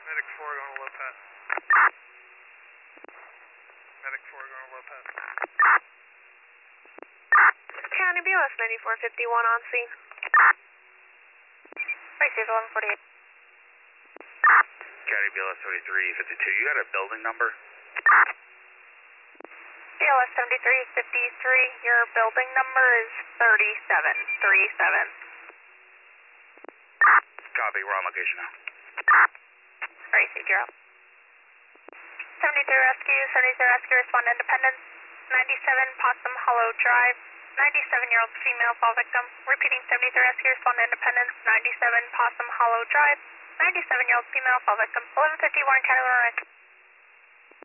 Medic 4 going to Lopez. Medic 4 going to Lopez. County BLS 9451 on scene. Receive 1148. County BLS 7352, you got a building number? BLS 7353, your building number is 3737. Copy, we're on location now. Receive, you're up. 73 Rescue, 73 Rescue, respond to Independence, 97 Possum Hollow Drive, 97-year-old female fall victim. Repeating, 73 Rescue, respond to Independence, 97 Possum Hollow Drive, 97-year-old female fall victim, 1150 Warren County, Lorraine.